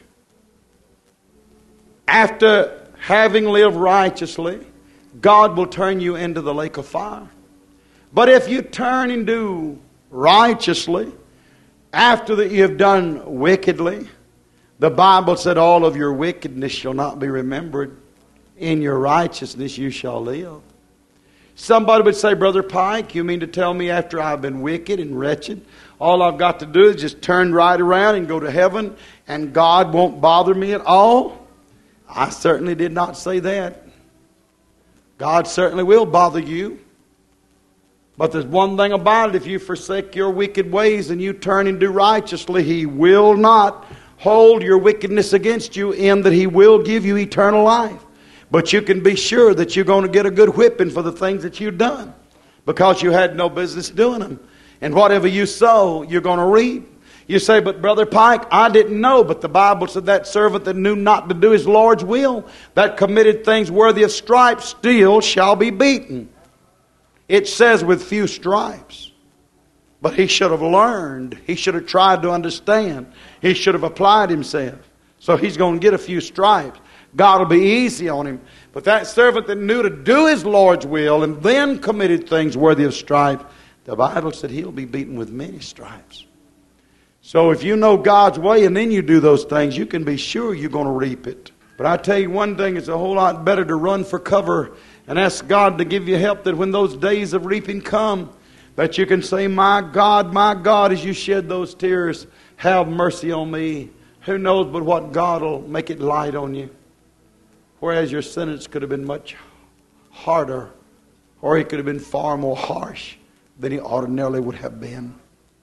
after having lived righteously, God will turn you into the lake of fire. But if you turn and do righteously, after that you have done wickedly, the Bible said all of your wickedness shall not be remembered. In your righteousness you shall live. Somebody would say, Brother Pike, you mean to tell me after I've been wicked and wretched, all I've got to do is just turn right around and go to heaven and God won't bother me at all? I certainly did not say that. God certainly will bother you. But there's one thing about it, if you forsake your wicked ways and you turn and do righteously, He will not hold your wickedness against you, in that He will give you eternal life. But you can be sure that you're going to get a good whipping for the things that you've done, because you had no business doing them. And whatever you sow, you're going to reap. You say, but Brother Pike, I didn't know. But the Bible said that servant that knew not to do his Lord's will, that committed things worthy of stripes, still shall be beaten. It says with few stripes. But he should have learned. He should have tried to understand. He should have applied himself. So he's going to get a few stripes. God will be easy on him. But that servant that knew to do his Lord's will and then committed things worthy of stripes, the Bible said he'll be beaten with many stripes. So if you know God's way and then you do those things, you can be sure you're going to reap it. But I tell you one thing, it's a whole lot better to run for cover and ask God to give you help, that when those days of reaping come, that you can say, my God, my God, as you shed those tears, have mercy on me. Who knows but what God will make it light on you. Whereas your sentence could have been much harder, or he could have been far more harsh than he ordinarily would have been.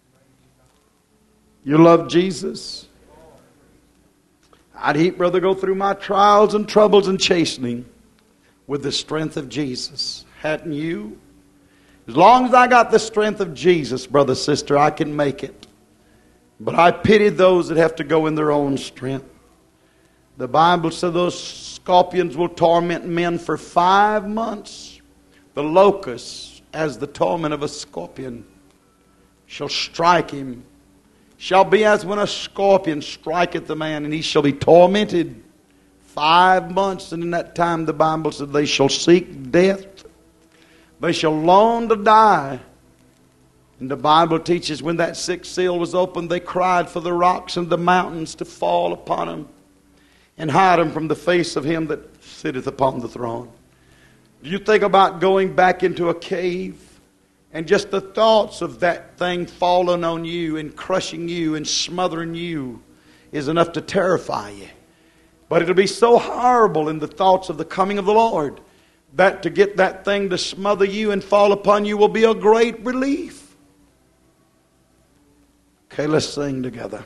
You love Jesus? I'd hate rather go through my trials and troubles and chastening with the strength of Jesus. Hadn't you? As long as I got the strength of Jesus, brother, sister, I can make it. But I pity those that have to go in their own strength. The Bible said those scorpions will torment men for five months. The locust, as the torment of a scorpion, shall strike him. Shall be as when a scorpion striketh the man, and he shall be tormented five months. And in that time, the Bible said, they shall seek death. They shall long to die. And the Bible teaches when that sixth seal was opened, they cried for the rocks and the mountains to fall upon them and hide them from the face of him that sitteth upon the throne. Do you think about going back into a cave? And just the thoughts of that thing falling on you and crushing you and smothering you is enough to terrify you. But it'll be so horrible in the thoughts of the coming of the Lord that to get that thing to smother you and fall upon you will be a great relief. Okay, let's sing together.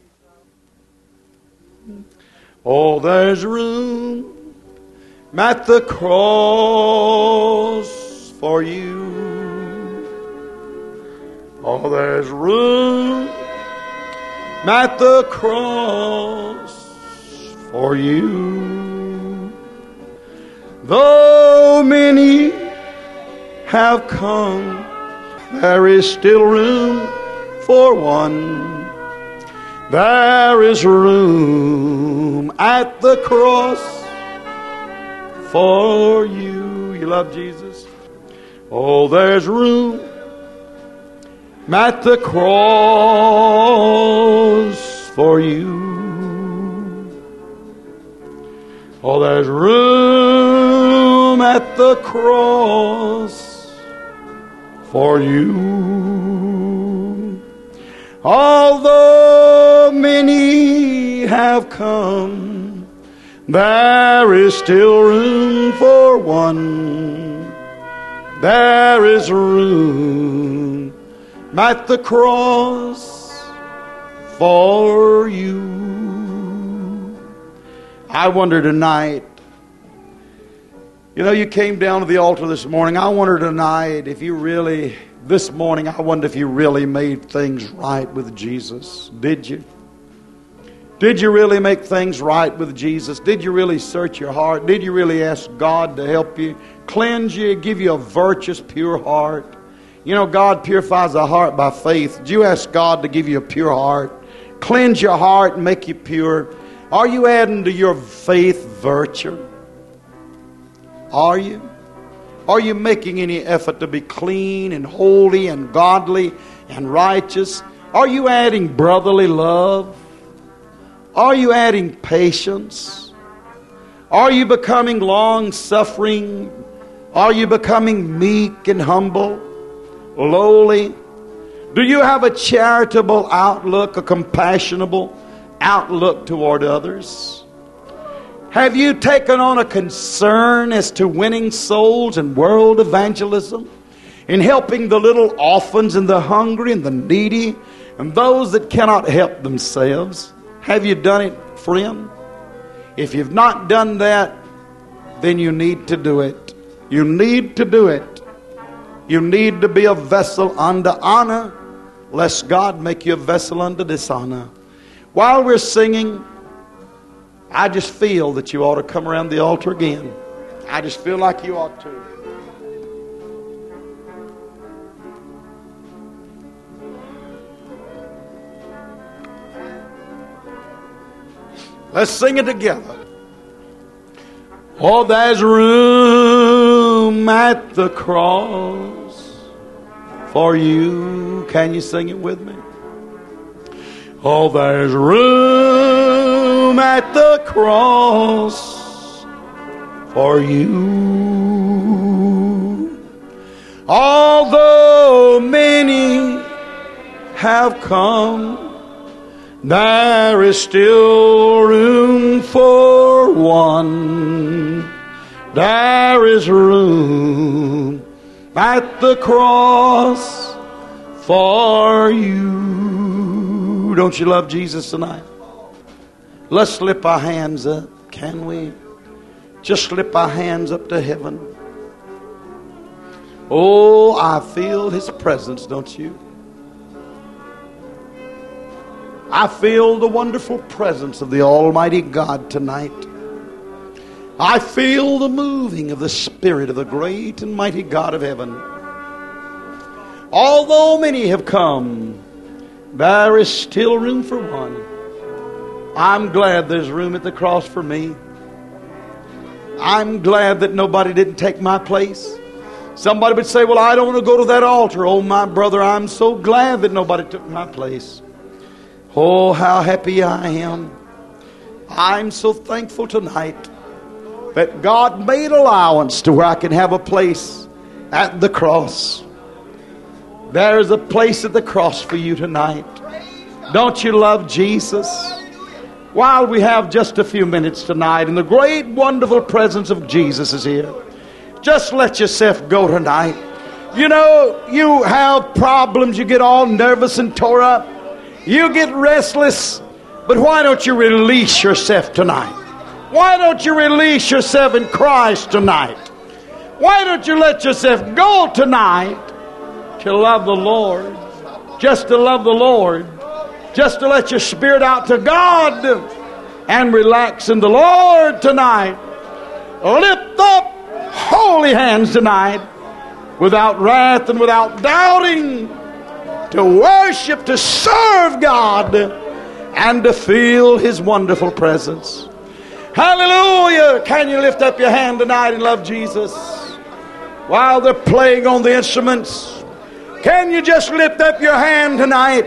Oh, there's room at the cross for you. Oh, there's room at the cross for you. Though many have come, there is still room for one. There is room at the cross for you. You love Jesus? Oh, there's room at the cross for you. Oh, there's room at the cross for you. Although many have come, there is still room for one. There is room at the cross for you. I wonder tonight, you know, you came down to the altar this morning. I wonder tonight if you really, this morning, I wonder if you really made things right with Jesus. Did you? Did you really make things right with Jesus? Did you really search your heart? Did you really ask God to help you, cleanse you, give you a virtuous, pure heart? You know, God purifies the heart by faith. Did you ask God to give you a pure heart? Cleanse your heart and make you pure. Are you adding to your faith virtue? Are you? Are you making any effort to be clean and holy and godly and righteous? Are you adding brotherly love? Are you adding patience? Are you becoming long-suffering? Are you becoming meek and humble, lowly? Do you have a charitable outlook, a compassionable outlook toward others? Have you taken on a concern as to winning souls and world evangelism, in helping the little orphans and the hungry and the needy and those that cannot help themselves? Have you done it, friend? If you've not done that, then you need to do it. You need to do it. You need to be a vessel unto honor, lest God make you a vessel unto dishonor. While we're singing, I just feel that you ought to come around the altar again. I just feel like you ought to. Let's sing it together. Oh, there's room at the cross for you. Can you sing it with me? Oh, there's room at the cross for you. Although many have come, there is still room for one. There is room at the cross for you. Don't you love Jesus tonight? Let's slip our hands up, can we? Just slip our hands up to heaven. Oh, I feel His presence, don't you? I feel the wonderful presence of the Almighty God tonight. I feel the moving of the Spirit of the great and mighty God of heaven. Although many have come, there is still room for one. I'm glad there's room at the cross for me. I'm glad that nobody didn't take my place. Somebody would say, well, I don't want to go to that altar. Oh, my brother, I'm so glad that nobody took my place. Oh, how happy I am. I'm so thankful tonight that God made allowance to where I can have a place at the cross. There's a place at the cross for you tonight. Don't you love Jesus? While we have just a few minutes tonight and the great wonderful presence of Jesus is here, just let yourself go tonight. You know, you have problems, you get all nervous and tore up. You get restless, but why don't you release yourself tonight? Why don't you release yourself in Christ tonight? Why don't you let yourself go tonight to love the Lord? Just to love the Lord. Just to let your spirit out to God and relax in the Lord tonight. Lift up holy hands tonight without wrath and without doubting. To worship, to serve God, and to feel His wonderful presence. Hallelujah! Can you lift up your hand tonight and love Jesus? While they're playing on the instruments, can you just lift up your hand tonight?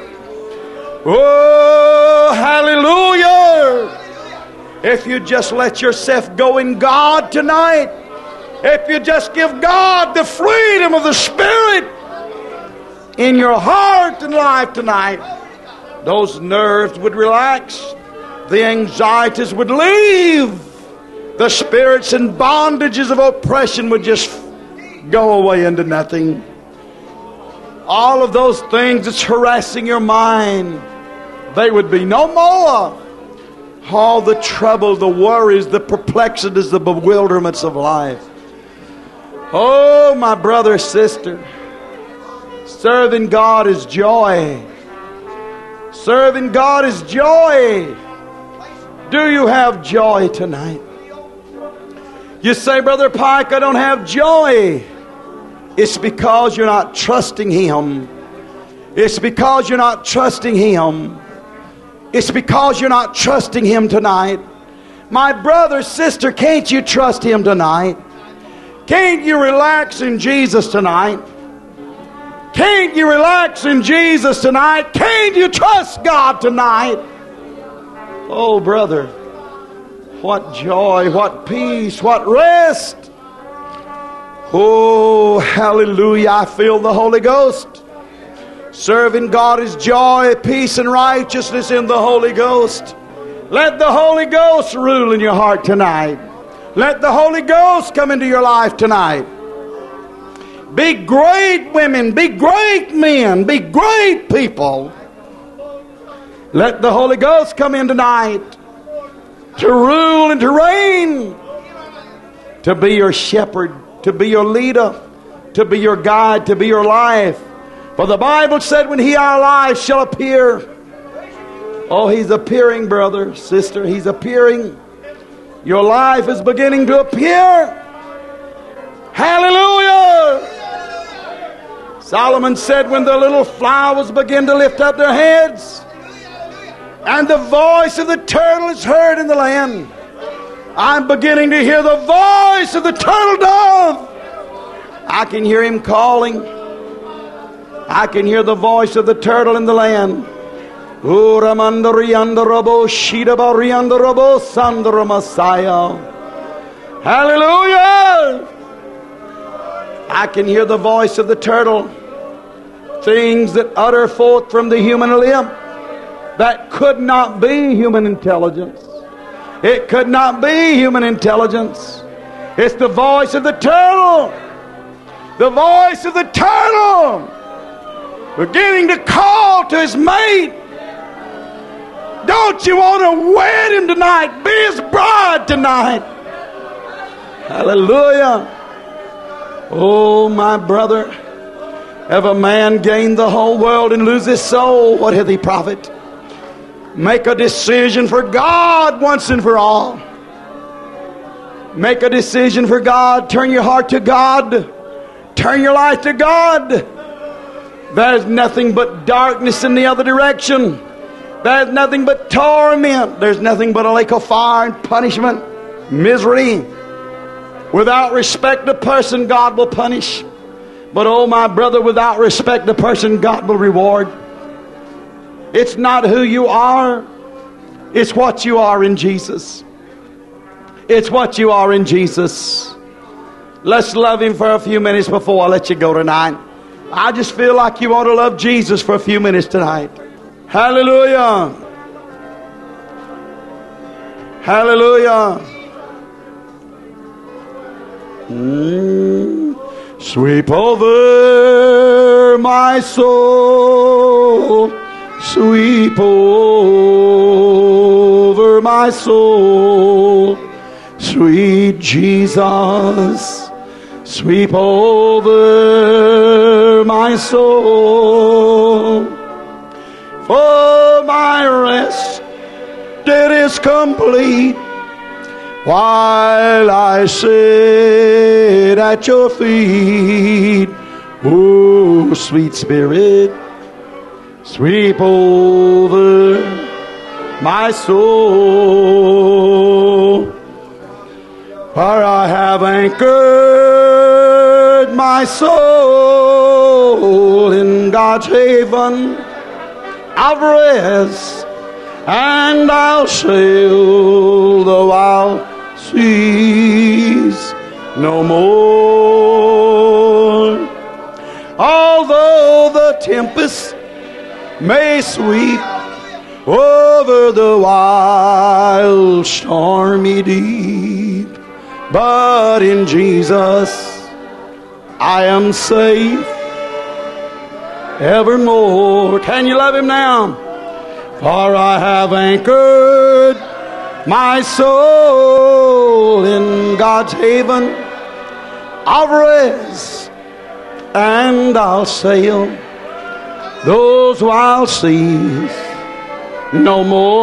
Oh, hallelujah! If you just let yourself go in God tonight, if you just give God the freedom of the Spirit in your heart and life tonight, those nerves would relax, the anxieties would leave, the spirits and bondages of oppression would just go away into nothing. All of those things that's harassing your mind, they would be no more. All the trouble, the worries, the perplexities, the bewilderments of life. Oh, my brother, sister, serving God is joy. Serving God is joy. Do you have joy tonight? You say, Brother Pike, I don't have joy. It's because you're not trusting Him. It's because you're not trusting Him. It's because you're not trusting Him tonight. My brother, sister, can't you trust Him tonight? Can't you relax in Jesus tonight? Can't you relax in Jesus tonight? Can't you trust God tonight? Oh, brother, what joy, what peace, what rest. Oh, hallelujah, I feel the Holy Ghost. Serving God is joy, peace, and righteousness in the Holy Ghost. Let the Holy Ghost rule in your heart tonight. Let the Holy Ghost come into your life tonight. Be great women, be great men, be great people. Let the Holy Ghost come in tonight to rule and to reign. to be your shepherd, to be your leader, to be your guide, to be your life. For the Bible said, when He our life shall appear. Oh, He's appearing, brother, sister. He's appearing. Your life is beginning to appear. Hallelujah! Solomon said, when the little flowers begin to lift up their heads, and the voice of the turtle is heard in the land, I'm beginning to hear the voice of the turtle dove. I can hear him calling. I can hear the voice of the turtle in the land. Hallelujah! I can hear the voice of the turtle. Things that utter forth from the human lip that could not be human intelligence. It could not be human intelligence. It's the voice of the turtle. The voice of the turtle beginning to call to his mate. Don't you want to wed him tonight? Be his bride tonight. Hallelujah. Oh, my brother, if a man gain the whole world and lose his soul, what hath he profit? Make a decision for God once and for all. Make a decision for God. Turn your heart to God. Turn your life to God. There's nothing but darkness in the other direction. There's nothing but torment. There's nothing but a lake of fire and punishment, misery. Without respect to person, God will punish. But oh, my brother, without respect to person, God will reward. It's not who you are. It's what you are in Jesus. It's what you are in Jesus. Let's love Him for a few minutes before I let you go tonight. I just feel like you ought to love Jesus for a few minutes tonight. Hallelujah. Hallelujah. Mm. Sweep over my soul. Sweep over my soul. Sweet Jesus. Sweep over my soul. For my rest, it is complete while I sit at your feet. Oh, sweet Spirit, sweep over my soul. For I have anchored my soul in God's haven of rest, and I'll sail the wild seas no more. Although the tempest may sweep over the wild stormy deep, but in Jesus I am safe evermore. Can you love Him now? For I have anchored my soul in God's haven of rest, and I'll sail those wild seas no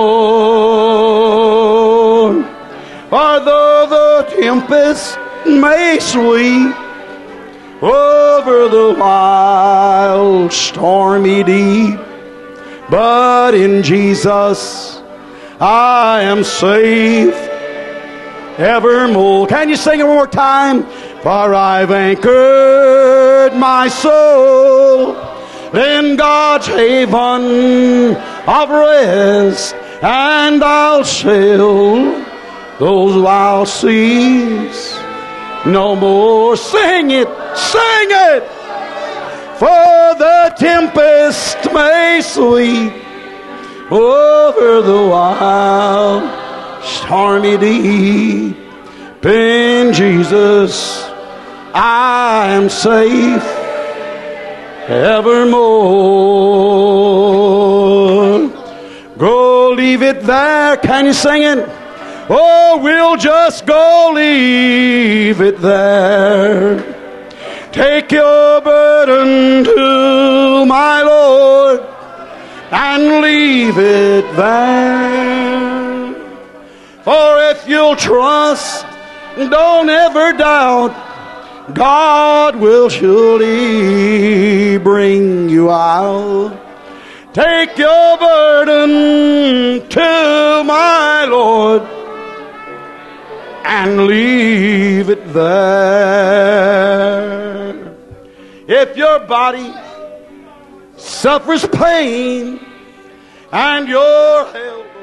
more. For though the tempest may sweep over the wild stormy deep, but in Jesus I am safe evermore. Can you sing it one more time? For I've anchored my soul in God's haven of rest, and I'll sail those wild seas no more. Sing it, sing it. For the tempest may sweep over the wild stormy deep, in Jesus I am safe evermore. Go, leave it there. Can you sing it? Oh, we'll just go leave it there. Take your burden to my Lord and leave it there. For if you'll trust, don't ever doubt, God will surely bring you out. Take your burden to my Lord and leave it there. If your body suffers pain and your health